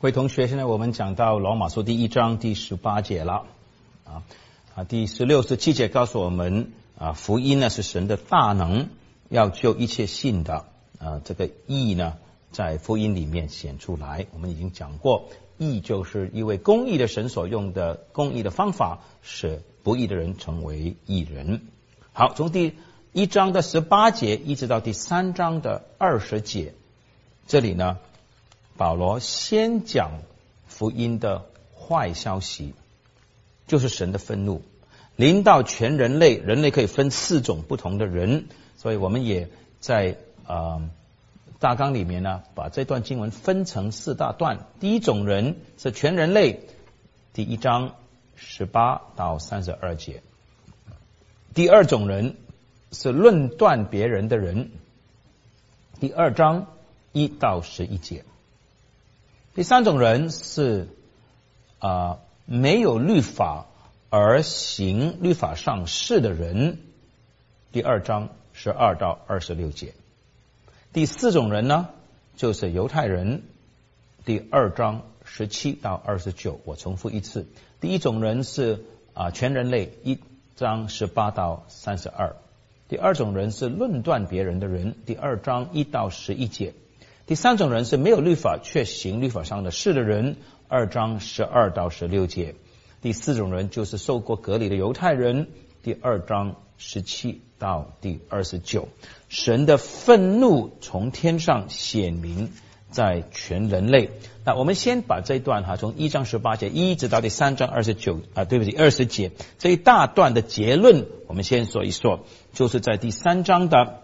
各位同学，现在我们讲到罗马书第1章第18节了。第16、17节告诉我们，福音呢是神的大能，要救一切信的。这个义呢，在福音里面显出来。我们已经讲过，义就是一位公义的神所用的公义的方法，使不义的人成为义人。好，从第1章的18节一直到第3章的20节，这里呢，保罗先讲福音的坏消息，就是神的愤怒临到全人类，人类可以分4种不同的人，所以我们也在大纲里面呢，把这段经文分成4大段。第一种人是全人类，第1章18到32节。第二种人是论断别人的人，第2章1到11节。第三种人是没有律法而行律法上事的人，第2章12到26节。第4种人呢，就是犹太人，第2章17到29。我重复一次，第一种人是全人类，1章18到32。第二种人是论断别人的人，第2章1到11节。第三种人是没有律法却行律法上的事的人，2章12到16节。第4种人就是受过割礼的犹太人，第2章17到第29。神的愤怒从天上显明在全人类。那我们先把这一段从1章18节一直到第3章20节这一大段的结论，我们先说一说，就是在第3章的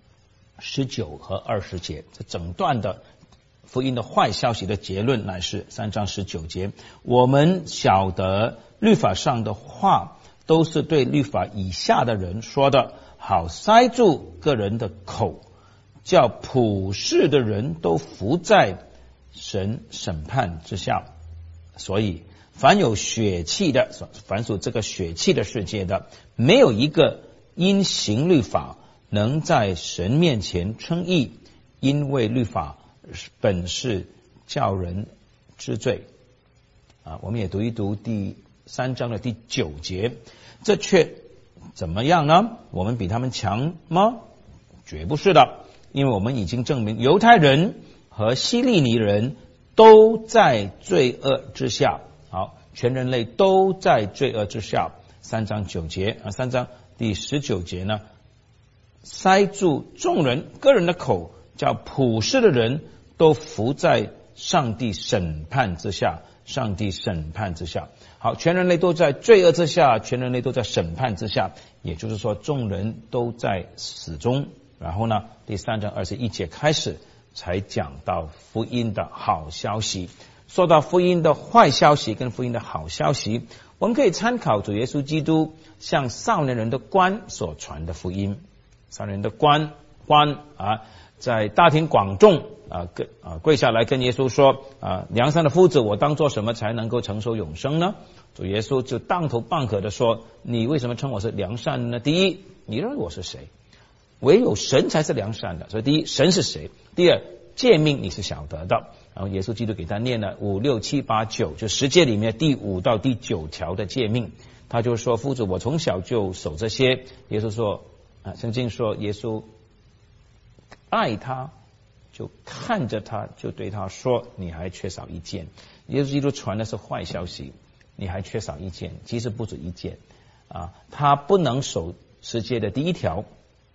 19和20节，这整段的福音的坏消息的结论乃是3章19节。我们晓得律法上的话都是对律法以下的人说的，好塞住个人的口，叫普世的人都伏在神审判之下。所以凡有血气的，凡属这个血气的世界的，没有一个因行律法能在神面前称义，因为律法本是叫人知罪。我们也读一读第3章的第9节。这却怎么样呢？我们比他们强吗？绝不是的，因为我们已经证明犹太人和希利尼人都在罪恶之下。好，全人类都在罪恶之下。3章9节3章第19节呢，塞住众人个人的口，叫普世的人都伏在上帝审判之下。上帝审判之下。好，全人类都在罪恶之下，全人类都在审判之下，也就是说众人都在死中。然后呢，第3章21节开始才讲到福音的好消息。说到福音的坏消息跟福音的好消息，我们可以参考主耶稣基督向少年人的官所传的福音。少年人的官在大庭广众跪下来跟耶稣说，良善的夫子，我当做什么才能够承受永生呢？主耶稣就当头棒喝的说，你为什么称我是良善的呢？第一，你认为我是谁？唯有神才是良善的。所以第一，神是谁？第二，诫命你是晓得的。然后耶稣基督给他念了5、6、7、8、9，就10诫里面第5到第9条的诫命。他就说，夫子，我从小就守这些。耶稣说，圣经说耶稣爱他，就看着他，就对他说，你还缺少一件。耶稣基督传的是坏消息，你还缺少一件，其实不止一件。他不能守10诫的第1条，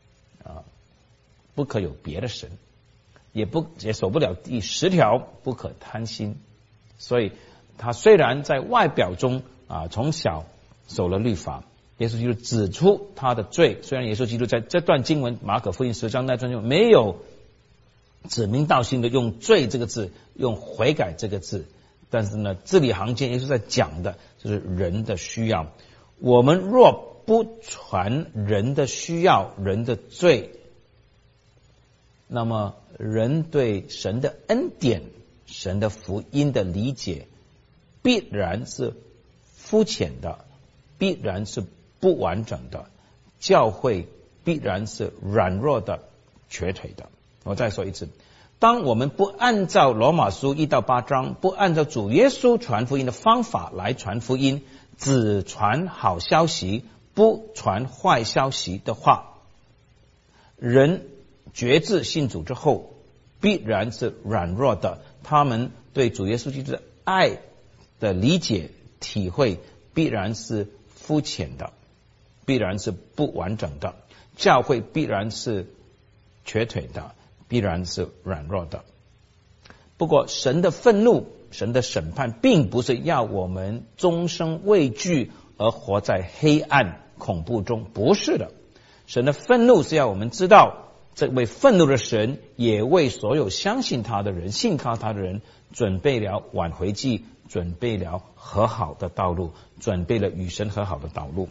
不可有别的神，也守不了第10条，不可贪心。所以他虽然在外表中从小守了律法，耶稣基督指出他的罪。虽然耶稣基督在这段经文马可福音10章那段经文没有指名道姓的用罪这个字，用悔改这个字，但是呢，字里行间耶稣在讲的就是人的需要。我们若不传人的需要，人的罪，那么人对神的恩典、神的福音的理解必然是肤浅的，必然是不完整的，教会必然是软弱的、瘸腿的。我再说一次， 当我们不按照罗马书1到8章，不按照主耶稣传福音的方法来传福音，只传好消息，不传坏消息的话，人决志信主之后，必然是软弱的，他们对主耶稣基督的爱的理解体会必然是肤浅的，必然是不完整的，教会必然是瘸腿的，必然是软弱的。不过神的愤怒，神的审判并不是要我们终生畏惧而活在黑暗恐怖中，不是的。神的愤怒是要我们知道，这位愤怒的神也为所有相信他的人、信靠他的人准备了挽回祭，准备了和好的道路，准备了与神和好的道路。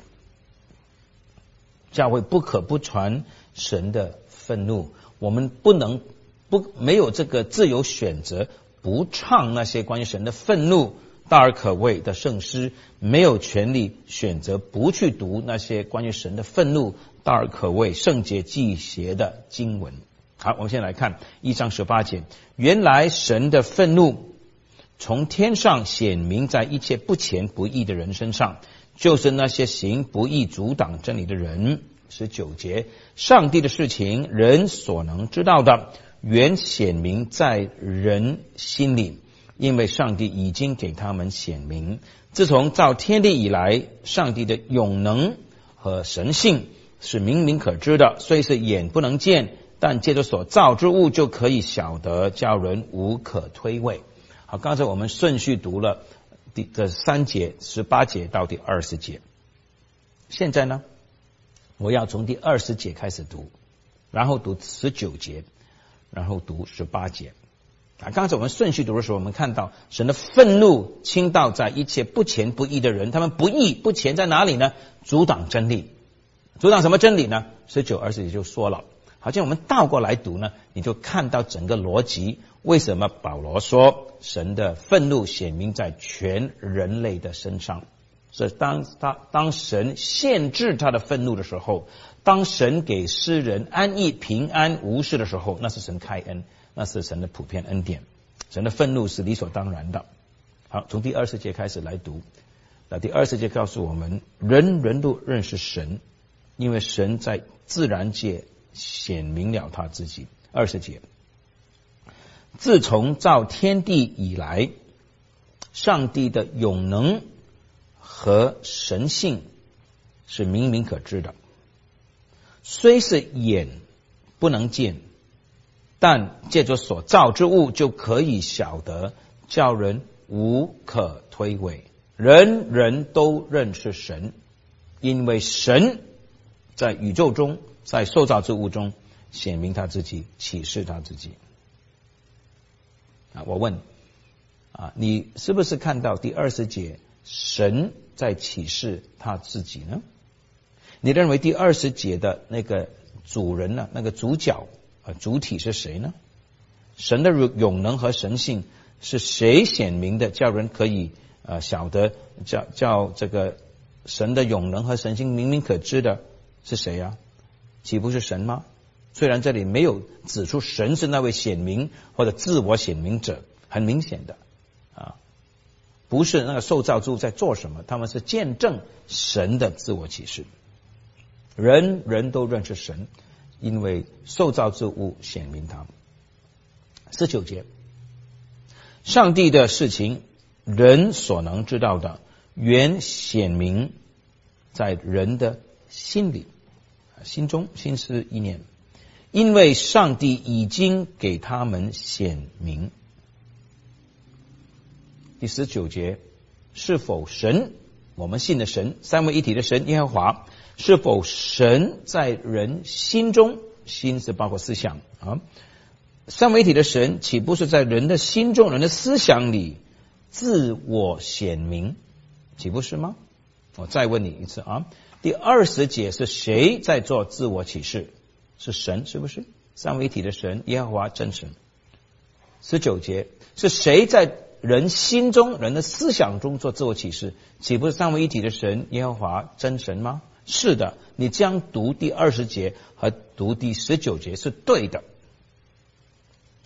教会不可不传神的愤怒，我们没有这个自由选择，不唱那些关于神的愤怒大而可畏的圣诗，没有权利选择不去读那些关于神的愤怒大而可畏圣洁忌邪的经文。好，我们先来看1章18节，原来神的愤怒从天上显明在一切不虔不义的人身上，就是那些行不义阻挡真理的人。19节，上帝的事情人所能知道的，原显明在人心里，因为上帝已经给他们显明。自从造天地以来，上帝的永能和神性是明明可知的，虽是眼不能见，但借着所造之物就可以晓得，叫人无可推诿。好，刚才我们顺序读了这3节18节到第20节，现在呢，我要从第20节开始读，然后读19节，然后读18节。刚才我们顺序读的时候，我们看到神的愤怒倾倒在一切不虔不义的人，他们不义不虔在哪里呢？阻挡真理。阻挡什么真理呢？19、20节就说了。好像我们倒过来读呢，你就看到整个逻辑。为什么保罗说神的愤怒显明在全人类的身上？是当神限制他的愤怒的时候，当神给诗人安逸平安无事的时候，那是神开恩，那是神的普遍恩典。神的愤怒是理所当然的。好，从第20节开始来读。那第20节告诉我们，人人都认识神，因为神在自然界显明了他自己。20节，自从造天地以来，上帝的永能和神性是明明可知的，虽是眼不能见，但借着所造之物就可以晓得，叫人无可推诿。人人都认识神，因为神在宇宙中，在受造之物中显明他自己，启示他自己。我问你是不是看到第20节神在启示他自己呢？你认为第20节的那个主人呢，那个主角主体是谁呢？神的永能和神性是谁显明的，叫人可以晓得，叫这个神的永能和神性明明可知的是谁啊？岂不是神吗？虽然这里没有指出神是那位显明或者自我显明者，很明显的不是那个受造之物在做什么，他们是见证神的自我启示。人人都认识神，因为受造之物显明他。19节，上帝的事情人所能知道的，原显明在人的心里，心中，心思意念，因为上帝已经给他们显明。第19节，是否神，我们信的神，三位一体的神耶和华，是否神在人心中，心是包括思想三位一体的神岂不是在人的心中，人的思想里自我显明，岂不是吗？我再问你一次第20节是谁在做自我启示？是神，是不是？三位一体的神耶和华真神。19节是谁在人心中，人的思想中做自我启示？岂不是三位一体的神耶和华真神吗？是的，你这样读第20节和读第19节是对的。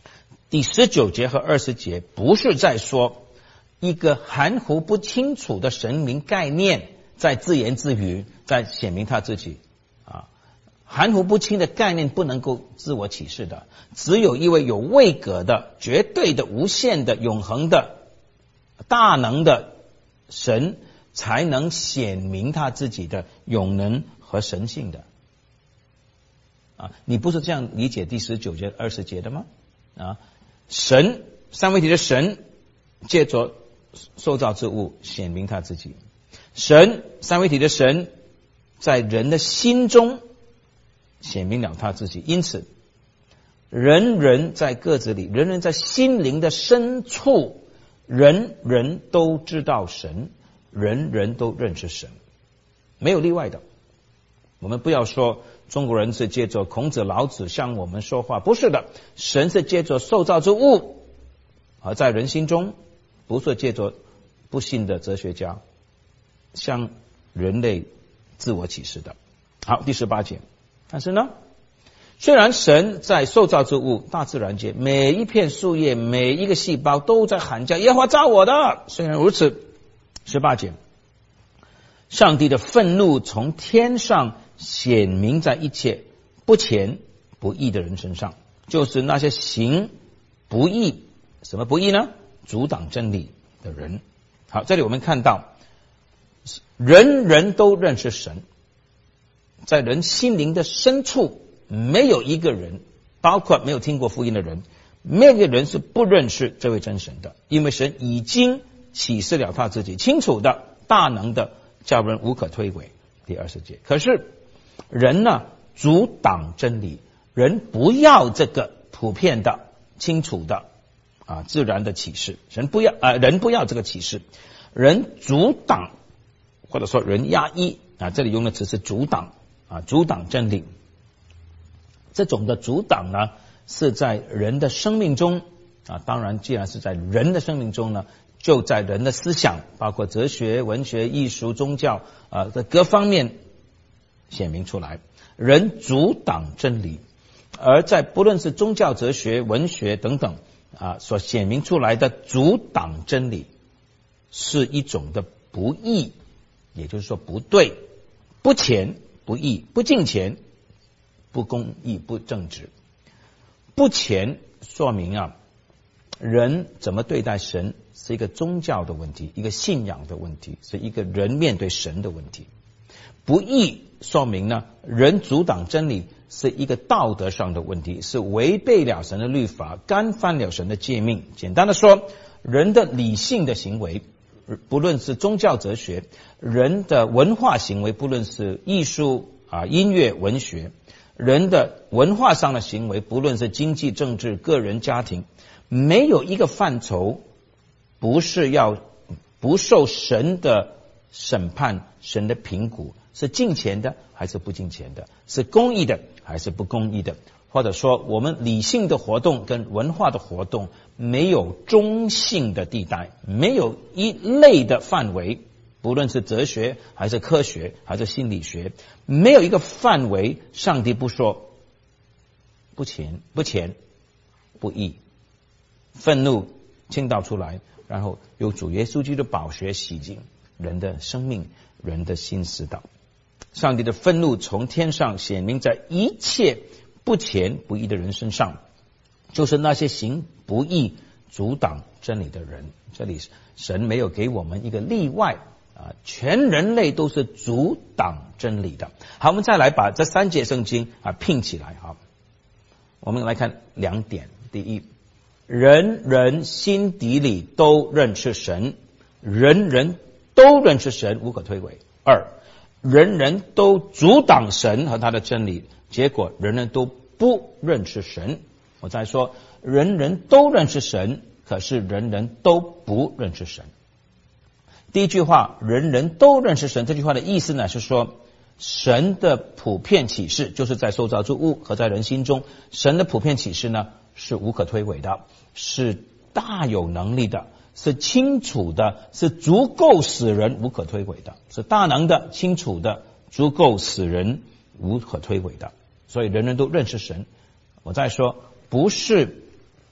第19节和20节不是在说一个含糊不清楚的神明概念在自言自语，在显明他自己啊。含糊不清的概念不能够自我启示的，只有一位有位格的、绝对的、无限的、永恒的、大能的神才能显明他自己的永能和神性的啊。你不是这样理解第19节、20节的吗？啊，神三位一体的神借着受造之物显明他自己，神三位一体的神在人的心中显明了他自己。因此人人在个子里，人人在心灵的深处，人人都知道神，人人都认识神，没有例外的。我们不要说中国人是借着孔子老子向我们说话，不是的，神是借着受造之物而在人心中，不是借着不信的哲学家向人类自我启示的。好，第18节。但是呢，虽然神在受造之物大自然界每一片树叶每一个细胞都在喊叫耶和华造我的，虽然如此，18节，上帝的愤怒从天上显明在一切不虔不义的人身上，就是那些行不义，什么不义呢？阻挡真理的人。好，这里我们看到人人都认识神，在人心灵的深处没有一个人，包括没有听过福音的人，没有一个人是不认识这位真神的，因为神已经启示了他自己，清楚的、大能的，叫人无可推诿。第20节。可是人呢，阻挡真理，人不要这个普遍的、清楚的自然的启示，人不要这个启示，人阻挡，或者说人压抑这里用的词是阻挡阻挡真理。这种的阻挡呢，是在人的生命中当然既然是在人的生命中呢，就在人的思想，包括哲学、文学、艺术、宗教的各方面显明出来。人阻挡真理，而在不论是宗教、哲学、文学等等所显明出来的阻挡真理，是一种的不义，也就是说不对、不虔、不义、不敬虔、不公义、不正直。不虔说明人怎么对待神是一个宗教的问题，一个信仰的问题，是一个人面对神的问题。不义说明呢，人阻挡真理是一个道德上的问题，是违背了神的律法，干犯了神的诫命。简单的说，人的理性的行为，不论是宗教哲学，人的文化行为，不论是艺术音乐、文学，人的文化上的行为，不论是经济、政治、个人、家庭，没有一个范畴不受神的审判、神的评估，是敬虔的还是不敬虔的，是公义的还是不公义的。或者说我们理性的活动跟文化的活动没有中性的地带，没有一类的范围，不论是哲学还是科学还是心理学，没有一个范围上帝不说不虔、不义，愤怒倾倒出来，然后由主耶稣基督的宝血洗净人的生命、人的心思道。上帝的愤怒从天上显明在一切不虔不义的人身上，就是那些行不义、阻挡真理的人。这里神没有给我们一个例外全人类都是阻挡真理的。好，我们再来把这3节圣经拼起来。我们来看2点。第一，人人心底里都认识神，人人都认识神，无可推诿。2，人人都阻挡神和他的真理，结果人人都不认识神。我再说，人人都认识神，可是人人都不认识神。第一句话，人人都认识神，这句话的意思呢，是说神的普遍启示，就是在受造之物和在人心中，神的普遍启示呢是无可推诿的，是大有能力的，是清楚的，是足够使人无可推诿的，是大能的、清楚的，足够使人无可推诿的。所以人人都认识神。我再说，不是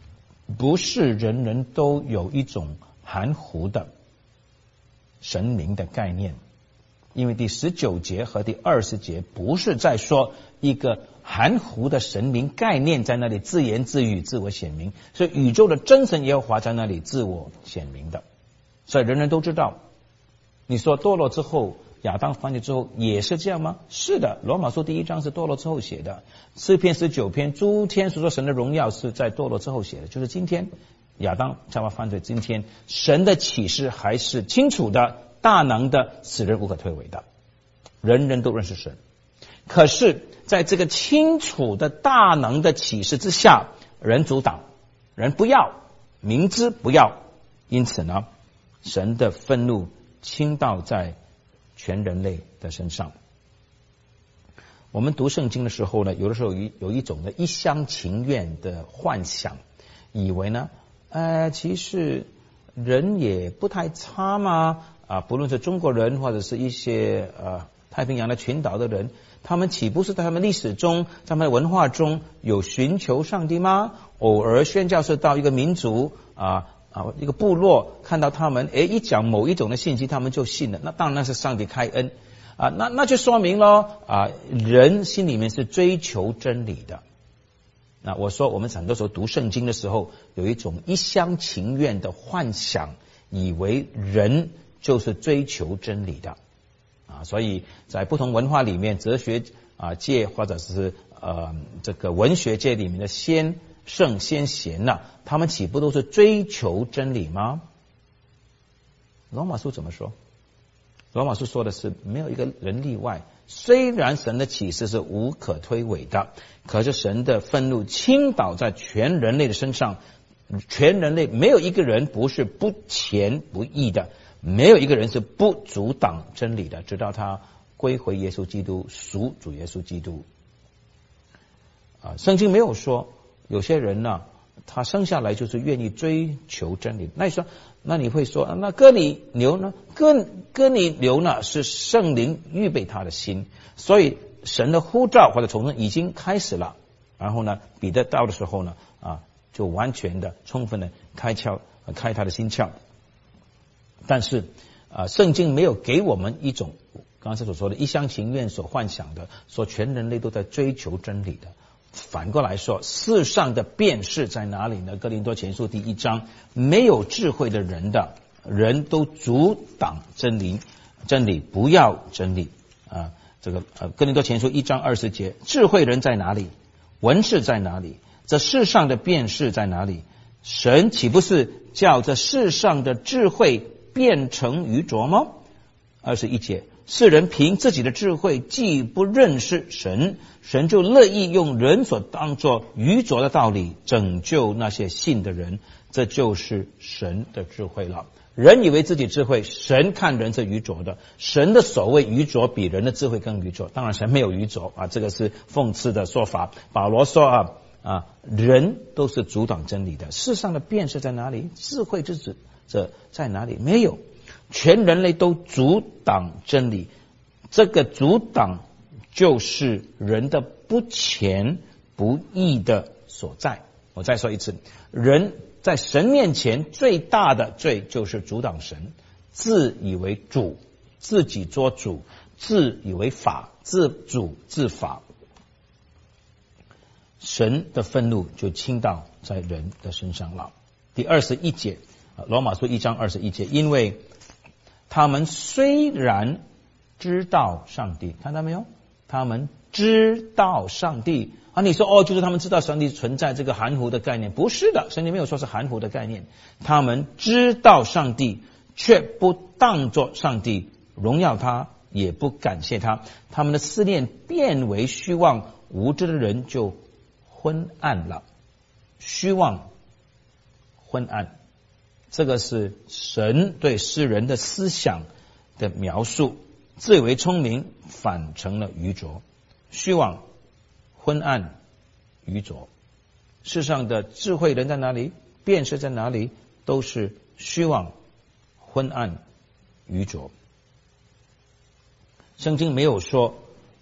不是人人都有一种含糊的神明的概念，因为第19节和第20节不是在说一个含糊的神明概念在那里自言自语自我显明，是宇宙的真神耶和华在那里自我显明的。所以人人都知道，你说堕落之后亚当犯罪之后也是这样吗？是的，罗马书第1章是堕落之后写的，诗篇19篇诸天所说神的荣耀是在堕落之后写的，就是今天亚当夏娃犯罪，今天神的启示还是清楚的、大能的、使人无可推诿的，人人都认识神。可是在这个清楚的大能的启示之下，人阻挡，人不要，明知不要，因此呢，神的愤怒倾倒在全人类的身上。我们读圣经的时候呢，有的时候有一种的一厢情愿的幻想，以为呢其实人也不太差嘛，不论是中国人或者是一些太平洋的群岛的人，他们岂不是在他们历史中，在他们的文化中有寻求上帝吗？偶尔宣教士到一个民族一个部落，看到他们一讲某一种的信息，他们就信了，那当然是上帝开恩那就说明了人心里面是追求真理的。那我说我们很多时候读圣经的时候，有一种一厢情愿的幻想，以为人就是追求真理的所以在不同文化里面，哲学界或者是这个文学界里面的先圣先贤他们岂不都是追求真理吗？罗马书怎么说？罗马书说的是没有一个人例外，虽然神的启示是无可推诿的，可是神的愤怒倾倒在全人类的身上，全人类没有一个人不是不虔不义的，没有一个人是不阻挡真理的，直到他归回耶稣基督，属主耶稣基督圣经没有说有些人他生下来就是愿意追求真理。那你会说那哥尼流呢？哥尼流呢是圣灵预备他的心，所以神的呼召或者重生已经开始了。然后呢，彼得到的时候呢就完全的充分的开他的心窍。但是圣经没有给我们一种刚才所说的一厢情愿所幻想的，说全人类都在追求真理的。反过来说，世上的辨识在哪里呢？哥林多前书第1章，没有智慧的人都阻挡真理不要真理哥林多前书1章20节，智慧人在哪里？文士在哪里？这世上的辨识在哪里？神岂不是叫这世上的智慧变成愚拙吗？21节，世人凭自己的智慧既不认识神，神就乐意用人所当作愚拙的道理拯救那些信的人，这就是神的智慧了。人以为自己智慧，神看人是愚拙的，神的所谓愚拙比人的智慧更愚拙。当然神没有愚拙这个是讽刺的说法。保罗说人都是阻挡真理的。世上的辨识在哪里？智慧之子在哪里？没有，全人类都阻挡真理。这个阻挡就是人的不虔不义的所在。我再说一次，人在神面前最大的罪就是阻挡神，自以为主，自己做主，自以为法，自主自法。神的愤怒就倾倒在人的身上了。第21节，罗马书1章21节，因为他们虽然知道上帝，看到没有？他们知道上帝你说就是他们知道上帝存在这个含糊的概念，不是的，圣经没有说是含糊的概念。他们知道上帝，却不当作上帝，荣耀他，也不感谢他。他们的思念变为虚妄，无知的人就昏暗了。虚妄昏暗，这个是神对世人的思想的描述。自以为聪明，反成了愚拙。虚妄昏暗愚拙，世上的智慧人在哪里？辨识在哪里？都是虚妄昏暗愚拙。圣经没有说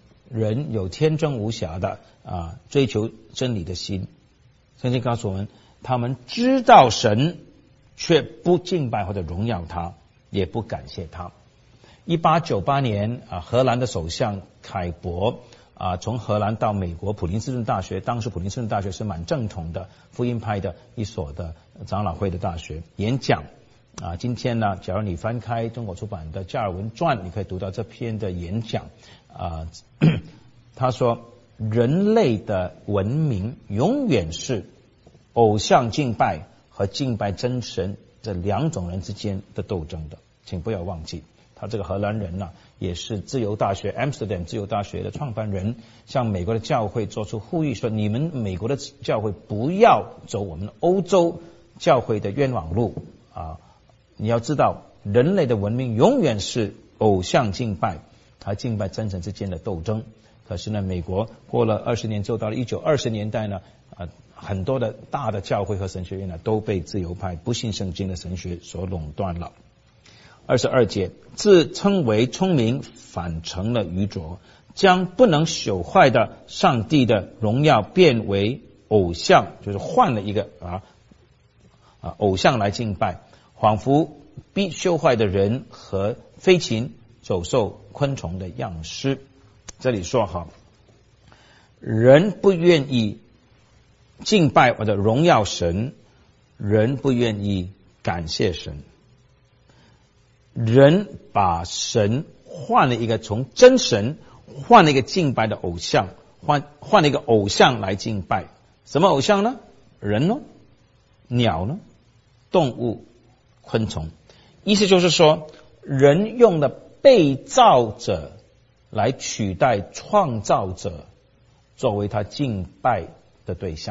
人有天真无瑕的追求真理的心。圣经告诉我们， 他们知道神，却不敬拜或者荣耀他，也不感谢他。1898年荷兰的首相凯伯从荷兰到美国普林斯顿大学，当时普林斯顿大学是蛮正统的福音派的一所的长老会的大学，演讲今天呢，假如你翻开中国出版的加尔文传，你可以读到这篇的演讲他说人类的文明永远是偶像敬拜和敬拜真神这两种人之间的斗争的，请不要忘记他这个荷兰人也是自由大学 Amsterdam 自由大学的创办人，向美国的教会做出呼吁，说你们美国的教会不要走我们欧洲教会的冤枉路你要知道人类的文明永远是偶像敬拜和敬拜真神之间的斗争。可是呢，美国过了20年之后，到了1920年代呢很多的大的教会和神学院都被自由派不信圣经的神学所垄断了。22节，自称为聪明，反成了愚拙，将不能朽坏的上帝的荣耀变为偶像，就是换了一个偶像来敬拜，仿佛必朽坏的人和飞禽走兽昆虫的样式。这里说人不愿意敬拜或者荣耀神，人不愿意感谢神，人把神换了一个，从真神换了一个敬拜的偶像，换了一个偶像来敬拜。什么偶像呢？人呢？鸟呢？动物？昆虫？意思就是说，人用了被造者来取代创造者，作为他敬拜的对象，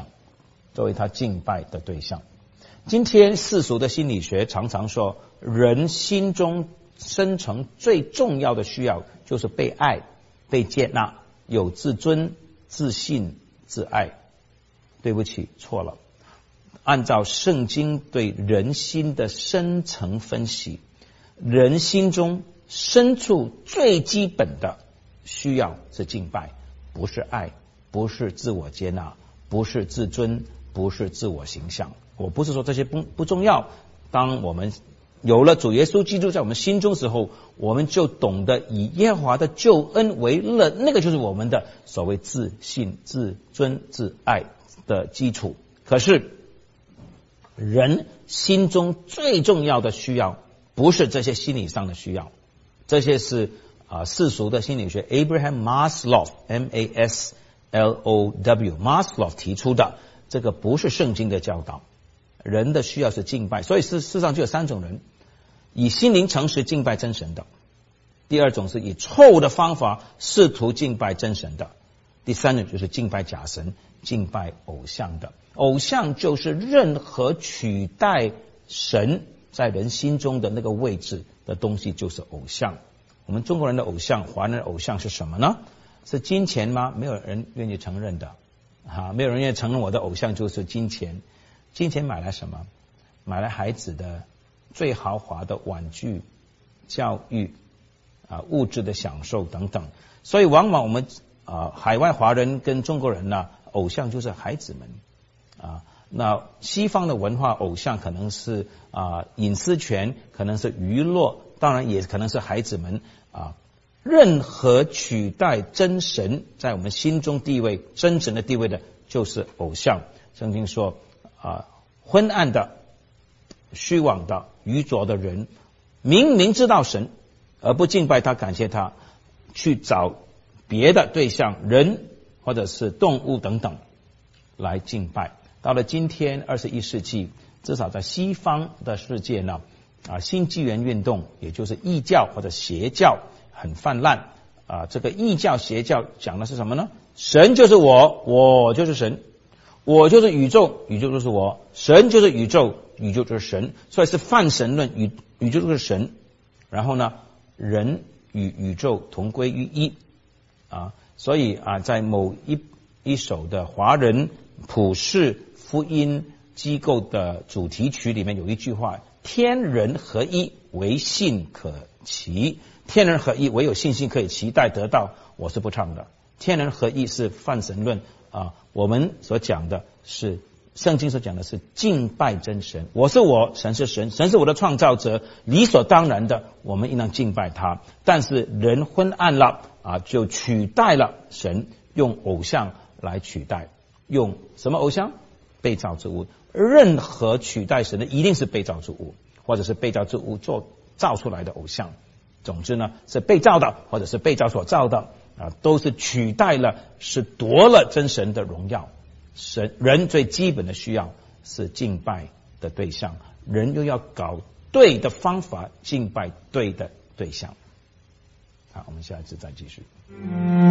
今天世俗的心理学常常说，人心中深层最重要的需要就是被爱、被接纳，有自尊、自信、自爱。对不起，错了。按照圣经对人心的深层分析，人心中深处最基本的需要是敬拜，不是爱，不是自我接纳，不是自尊，不是自我形象。我不是说这些不重要，当我们有了主耶稣基督在我们心中时候，我们就懂得以耶和华的救恩为乐，那个就是我们的所谓自信、自尊、自爱的基础。可是人心中最重要的需要不是这些心理上的需要，这些是世俗的心理学 Abraham Maslow M-A-S-L-O-W Maslow 提出的，这个不是圣经的教导。人的需要是敬拜，所以世上就有3种人：以心灵诚实敬拜真神的；第二种是以错误的方法试图敬拜真神的；第三种就是敬拜假神、敬拜偶像的。偶像就是任何取代神在人心中的那个位置的东西，就是偶像。我们中国人的偶像、华人的偶像是什么呢？是金钱吗？没有人愿意承认的没有人愿意承认我的偶像就是金钱。金钱买来什么？买来孩子的最豪华的玩具、教育物质的享受等等。所以往往我们海外华人跟中国人偶像就是孩子们那西方的文化偶像可能是隐私权，可能是娱乐，当然也可能是孩子们任何取代真神在我们心中地位、真神的地位的，就是偶像。圣经说昏暗的、虚妄的、愚拙的人，明明知道神而不敬拜他、感谢他，去找别的对象，人或者是动物等等来敬拜。到了今天21世纪，至少在西方的世界呢新纪元运动，也就是异教或者邪教很泛滥这个异教邪教讲的是什么呢？神就是我，我就是神，我就是宇宙，宇宙就是我，神就是宇宙，宇宙就是神，所以是泛神论，宇宙就是神。然后呢，人与宇宙同归于一所以在某一首的华人普世福音机构的主题曲里面有一句话：天人合一，唯信可期。天人合一，唯有信心可以期待得到。我是不唱的。天人合一是泛神论我们所讲的是圣经所讲的是敬拜真神，我是我，神是神，神是我的创造者，理所当然的，我们应当敬拜他。但是人昏暗了就取代了神，用偶像来取代，用什么偶像？被造之物。任何取代神的一定是被造之物，或者是被造之物造出来的偶像。总之呢，是被造的或者是被造所造的都是取代了，是夺了真神的荣耀。人最基本的需要是敬拜的对象，人又要搞对的方法敬拜对的对象。好，我们下一次再继续。